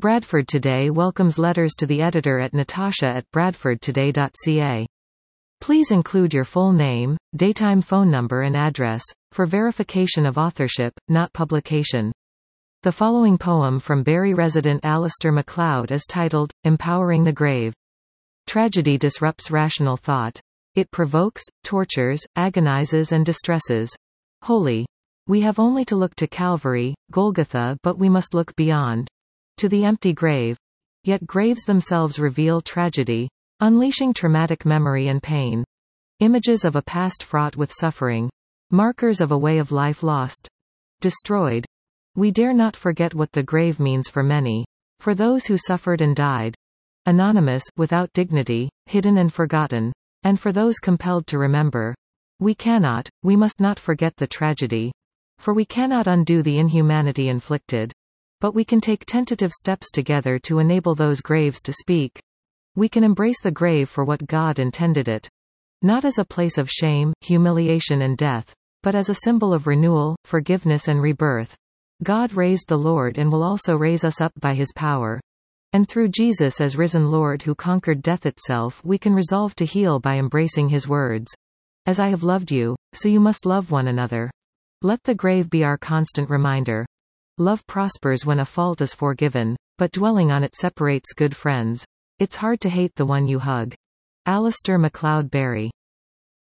Bradford Today welcomes letters to the editor at natasha@bradfordtoday.ca. Please include your full name, daytime phone number and address, for verification of authorship, not publication. The following poem from Barrie resident Alistair MacLeod is titled, Empowering the Grave. Tragedy disrupts rational thought. It provokes, tortures, agonizes and distresses. Holy. We have only to look to Calvary, Golgotha, but we must look beyond. To the empty grave. Yet graves themselves reveal tragedy, unleashing traumatic memory and pain. Images of a past fraught with suffering. Markers of a way of life lost. Destroyed. We dare not forget what the grave means for many. For those who suffered and died. Anonymous, without dignity, hidden and forgotten. And for those compelled to remember. We must not forget the tragedy. For we cannot undo the inhumanity inflicted. But we can take tentative steps together to enable those graves to speak. We can embrace the grave for what God intended it. Not as a place of shame, humiliation and death, but as a symbol of renewal, forgiveness and rebirth. God raised the Lord and will also raise us up by his power. And through Jesus as risen Lord who conquered death itself, we can resolve to heal by embracing his words. As I have loved you, so you must love one another. Let the grave be our constant reminder. Love prospers when a fault is forgiven, but dwelling on it separates good friends. It's hard to hate the one you hug. Alistair MacLeod Barrie.